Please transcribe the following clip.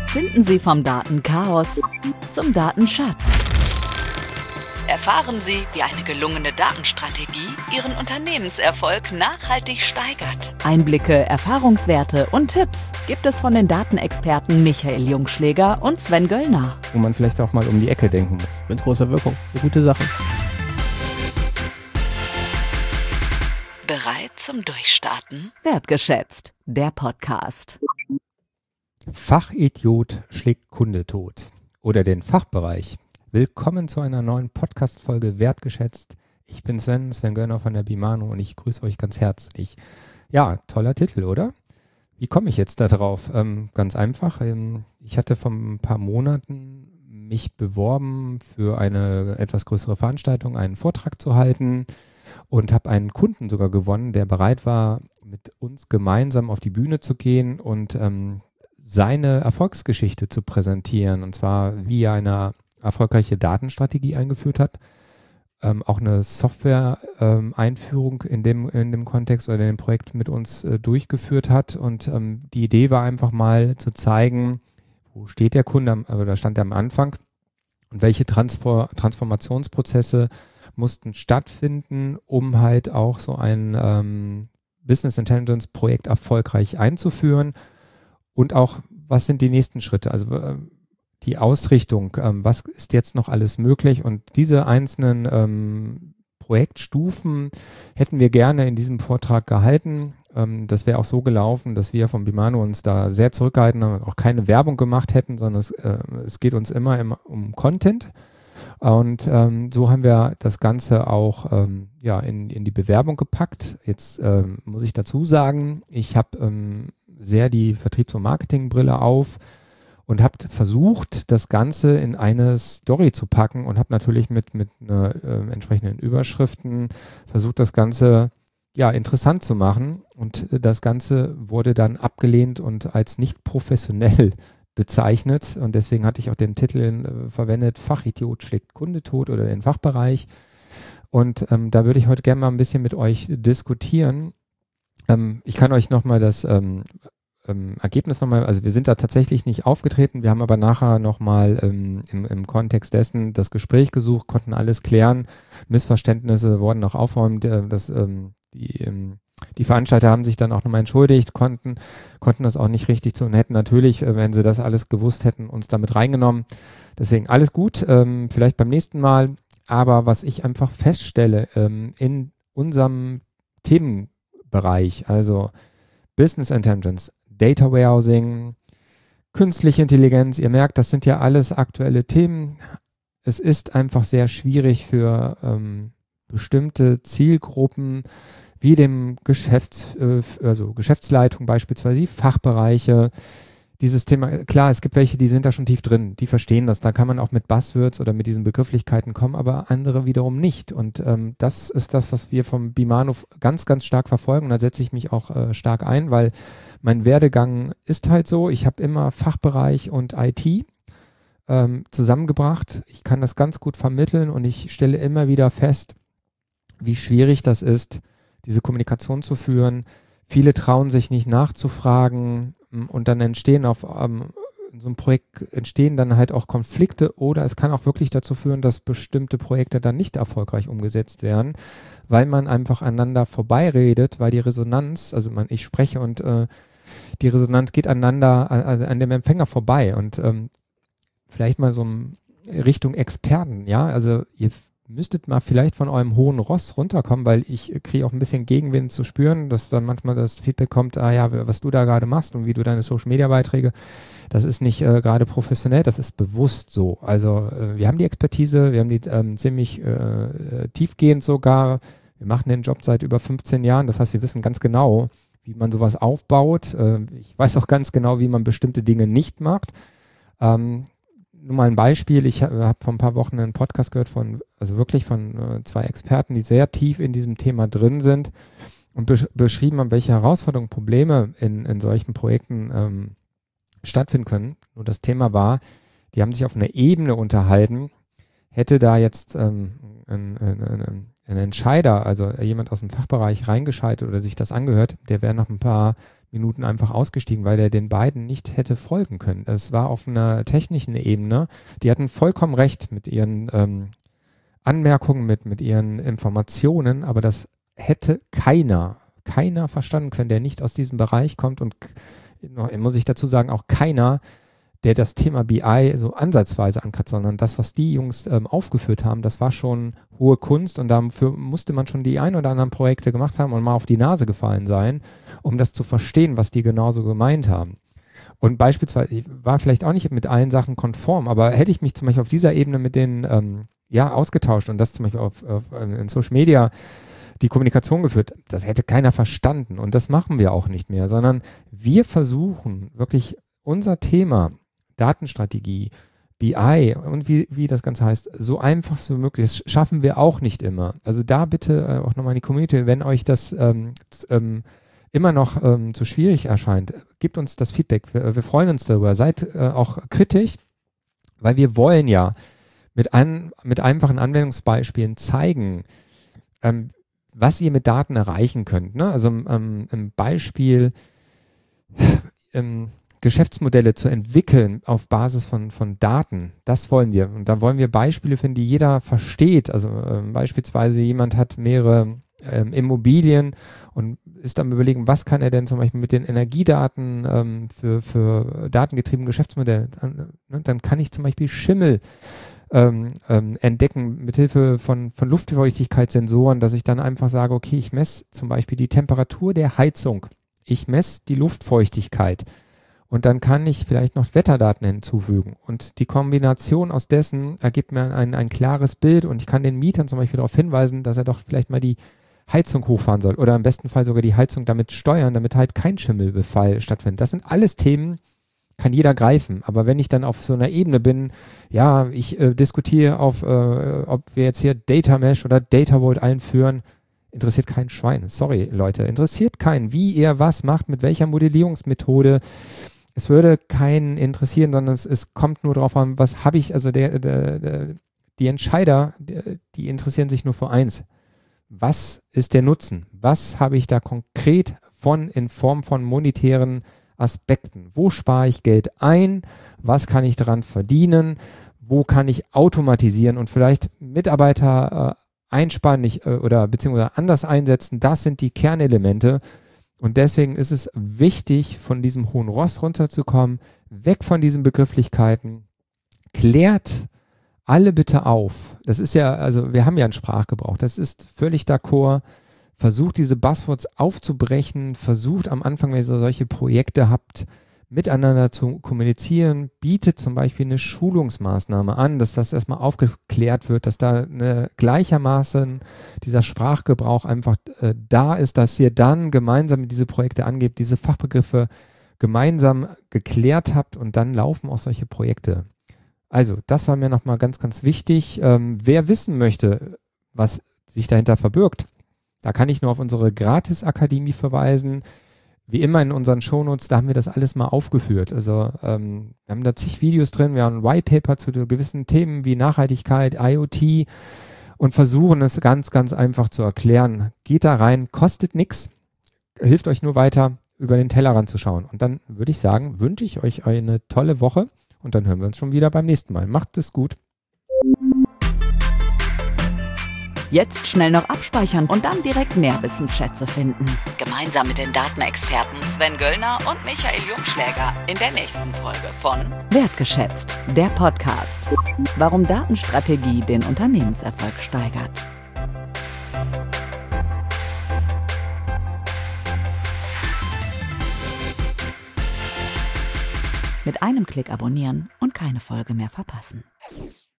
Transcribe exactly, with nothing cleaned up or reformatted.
Finden Sie vom Datenchaos zum Datenschatz. Erfahren Sie, wie eine gelungene Datenstrategie Ihren Unternehmenserfolg nachhaltig steigert. Einblicke, Erfahrungswerte und Tipps gibt es von den Datenexperten Michael Jungschläger und Sven Göllner. Wo man vielleicht auch mal um die Ecke denken muss. Mit großer Wirkung. Eine gute Sache. Bereit zum Durchstarten? Wertgeschätzt, der Podcast. Fachidiot schlägt Kunde tot. Oder den Fachbereich. Willkommen zu einer neuen Podcast-Folge Wertgeschätzt. Ich bin Sven, Sven Göllner von der Bimano und ich grüße euch ganz herzlich. Ja, toller Titel, oder? Wie komme ich jetzt da drauf? Ähm, ganz einfach. Ähm, ich hatte vor ein paar Monaten mich beworben für eine etwas größere Veranstaltung, einen Vortrag zu halten und habe einen Kunden sogar gewonnen, der bereit war, mit uns gemeinsam auf die Bühne zu gehen und ähm, seine Erfolgsgeschichte zu präsentieren. Und zwar, wie er eine erfolgreiche Datenstrategie eingeführt hat, ähm, auch eine Software-Einführung ähm, in dem in dem Kontext oder in dem Projekt mit uns äh, durchgeführt hat. Und ähm, die Idee war einfach mal zu zeigen, wo steht der Kunde, am, oder stand er am Anfang und welche Transfor- Transformationsprozesse mussten stattfinden, um halt auch so ein ähm, Business Intelligence Projekt erfolgreich einzuführen. Und auch, was sind die nächsten Schritte? Also äh, die Ausrichtung, ähm, was ist jetzt noch alles möglich? Und diese einzelnen ähm, Projektstufen hätten wir gerne in diesem Vortrag gehalten. Ähm, das wäre auch so gelaufen, dass wir vom Bimano uns da sehr zurückgehalten haben, auch keine Werbung gemacht hätten, sondern es, äh, es geht uns immer im, um Content. Und ähm, so haben wir das Ganze auch ähm, ja, in, in die Bewerbung gepackt. Jetzt ähm, muss ich dazu sagen, ich habe ähm, sehr die Vertriebs- und Marketingbrille auf und habe versucht, das Ganze in eine Story zu packen und habe natürlich mit, mit einer, äh, entsprechenden Überschriften versucht, das Ganze ja interessant zu machen. Und äh, das Ganze wurde dann abgelehnt und als nicht professionell bezeichnet. Und deswegen hatte ich auch den Titel äh, verwendet, Fachidiot schlägt Kunde tot oder den Fachbereich. Und ähm, da würde ich heute gerne mal ein bisschen mit euch diskutieren. Ähm, ich kann euch nochmal das ähm, ähm, Ergebnis nochmal, also wir sind da tatsächlich nicht aufgetreten, wir haben aber nachher nochmal ähm, im, im Kontext dessen das Gespräch gesucht, konnten alles klären, Missverständnisse wurden noch aufräumen, äh, das, ähm, die, ähm, die Veranstalter haben sich dann auch nochmal entschuldigt, konnten, konnten das auch nicht richtig tun, hätten natürlich, äh, wenn sie das alles gewusst hätten, uns damit reingenommen. Deswegen alles gut, ähm, vielleicht beim nächsten Mal, aber was ich einfach feststelle, ähm, in unserem Themenbereich, also Business Intelligence, Data Warehousing, künstliche Intelligenz, ihr merkt, das sind ja alles aktuelle Themen. Es ist einfach sehr schwierig für ähm, bestimmte Zielgruppen, wie dem Geschäfts, äh, also Geschäftsleitung beispielsweise, die Fachbereiche, dieses Thema, klar, es gibt welche, die sind da schon tief drin, die verstehen das, da kann man auch mit Buzzwords oder mit diesen Begrifflichkeiten kommen, aber andere wiederum nicht. Und ähm, das ist das, was wir vom Bimano ganz, ganz stark verfolgen. Und da setze ich mich auch äh, stark ein, weil mein Werdegang ist halt so, ich habe immer Fachbereich und I T ähm, zusammengebracht. Ich kann das ganz gut vermitteln und ich stelle immer wieder fest, wie schwierig das ist, diese Kommunikation zu führen. Viele trauen sich nicht nachzufragen und dann entstehen auf ähm, in so einem Projekt entstehen dann halt auch Konflikte oder es kann auch wirklich dazu führen, dass bestimmte Projekte dann nicht erfolgreich umgesetzt werden, weil man einfach aneinander vorbeiredet, weil die Resonanz, also man, ich spreche und äh, die Resonanz geht aneinander, also an dem Empfänger vorbei und ähm, vielleicht mal so Richtung Experten, ja, also ihr müsstet mal vielleicht von eurem hohen Ross runterkommen, weil ich kriege auch ein bisschen Gegenwind zu spüren, dass dann manchmal das Feedback kommt, ah ja, was du da gerade machst und wie du deine Social-Media-Beiträge, das ist nicht äh, gerade professionell, das ist bewusst so. Also äh, wir haben die Expertise, wir haben die ähm, ziemlich äh, tiefgehend sogar, wir machen den Job seit über fünfzehn Jahren, das heißt, wir wissen ganz genau, wie man sowas aufbaut. Äh, ich weiß auch ganz genau, wie man bestimmte Dinge nicht macht. Ähm, Nur mal ein Beispiel, ich habe hab vor ein paar Wochen einen Podcast gehört von, also wirklich von äh, zwei Experten, die sehr tief in diesem Thema drin sind und besch- beschrieben haben, welche Herausforderungen, Probleme in, in solchen Projekten ähm, stattfinden können. Nur das Thema war, die haben sich auf einer Ebene unterhalten, hätte da jetzt ähm, ein, ein, ein, ein Entscheider, also jemand aus dem Fachbereich reingeschaltet oder sich das angehört, der wäre nach ein paar Minuten einfach ausgestiegen, weil er den beiden nicht hätte folgen können. Es war auf einer technischen Ebene. Die hatten vollkommen recht mit ihren ähm, Anmerkungen, mit, mit ihren Informationen, aber das hätte keiner, keiner verstanden können, der nicht aus diesem Bereich kommt und muss ich dazu sagen, auch keiner, der das Thema B I so ansatzweise ankratzt, sondern das, was die Jungs ähm, aufgeführt haben, das war schon hohe Kunst und dafür musste man schon die ein oder anderen Projekte gemacht haben und mal auf die Nase gefallen sein, um das zu verstehen, was die genauso gemeint haben. Und beispielsweise, ich war vielleicht auch nicht mit allen Sachen konform, aber hätte ich mich zum Beispiel auf dieser Ebene mit denen ähm, ja, ausgetauscht und das zum Beispiel auf, auf, in Social Media die Kommunikation geführt, das hätte keiner verstanden und das machen wir auch nicht mehr, sondern wir versuchen wirklich unser Thema Datenstrategie, B I und wie, wie das Ganze heißt, so einfach so möglich. Das schaffen wir auch nicht immer. Also da bitte äh, auch nochmal in die Community, wenn euch das ähm, ähm, immer noch ähm, zu schwierig erscheint, gebt uns das Feedback. Wir, wir freuen uns darüber. Seid äh, auch kritisch, weil wir wollen ja mit, an, mit einfachen Anwendungsbeispielen zeigen, ähm, was ihr mit Daten erreichen könnt. Ne? Also ähm, im Beispiel ähm, Geschäftsmodelle zu entwickeln auf Basis von, von Daten, das wollen wir. Und da wollen wir Beispiele finden, die jeder versteht. Also ähm, beispielsweise jemand hat mehrere ähm, Immobilien und ist am Überlegen, was kann er denn zum Beispiel mit den Energiedaten ähm, für, für datengetriebene Geschäftsmodelle, dann, ne, dann kann ich zum Beispiel Schimmel ähm, ähm, entdecken mithilfe von, von Luftfeuchtigkeitssensoren, dass ich dann einfach sage, okay, ich messe zum Beispiel die Temperatur der Heizung, ich messe die Luftfeuchtigkeit. Und dann kann ich vielleicht noch Wetterdaten hinzufügen. Und die Kombination aus dessen ergibt mir ein, ein klares Bild und ich kann den Mietern zum Beispiel darauf hinweisen, dass er doch vielleicht mal die Heizung hochfahren soll oder im besten Fall sogar die Heizung damit steuern, damit halt kein Schimmelbefall stattfindet. Das sind alles Themen, kann jeder greifen. Aber wenn ich dann auf so einer Ebene bin, ja, ich äh, diskutiere auf, äh, ob wir jetzt hier Data Mesh oder Data Vault einführen, interessiert kein Schwein. Sorry, Leute, interessiert keinen, wie ihr was macht, mit welcher Modellierungsmethode. Es würde keinen interessieren, sondern es, es kommt nur darauf an, was habe ich, also der, der, der, die Entscheider, der, die interessieren sich nur für eins. Was ist der Nutzen? Was habe ich da konkret von in Form von monetären Aspekten? Wo spare ich Geld ein? Was kann ich daran verdienen? Wo kann ich automatisieren und vielleicht Mitarbeiter äh, einsparen nicht, äh, oder beziehungsweise anders einsetzen? Das sind die Kernelemente. Und deswegen ist es wichtig, von diesem hohen Ross runterzukommen, weg von diesen Begrifflichkeiten. Klärt alle bitte auf. Das ist ja, also wir haben ja einen Sprachgebrauch, das ist völlig d'accord. Versucht diese Buzzwords aufzubrechen, versucht am Anfang, wenn ihr solche Projekte habt, miteinander zu kommunizieren, bietet zum Beispiel eine Schulungsmaßnahme an, dass das erstmal aufgeklärt wird, dass da eine gleichermaßen dieser Sprachgebrauch einfach äh, da ist, dass ihr dann gemeinsam diese Projekte angebt, diese Fachbegriffe gemeinsam geklärt habt und dann laufen auch solche Projekte. Also, das war mir nochmal ganz, ganz wichtig. Ähm, wer wissen möchte, was sich dahinter verbirgt, da kann ich nur auf unsere Gratis-Akademie verweisen. Wie immer in unseren Shownotes, da haben wir das alles mal aufgeführt. Also ähm, wir haben da zig Videos drin, wir haben ein White Paper zu gewissen Themen wie Nachhaltigkeit, I O T und versuchen es ganz, ganz einfach zu erklären. Geht da rein, kostet nichts, hilft euch nur weiter, über den Tellerrand zu schauen. Und dann würde ich sagen, wünsche ich euch eine tolle Woche und dann hören wir uns schon wieder beim nächsten Mal. Macht es gut. Jetzt schnell noch abspeichern und dann direkt Nährwissensschätze finden. Gemeinsam mit den Datenexperten Sven Göllner und Michael Jungschläger in der nächsten Folge von Wertgeschätzt, der Podcast. Warum Datenstrategie den Unternehmenserfolg steigert. Mit einem Klick abonnieren und keine Folge mehr verpassen.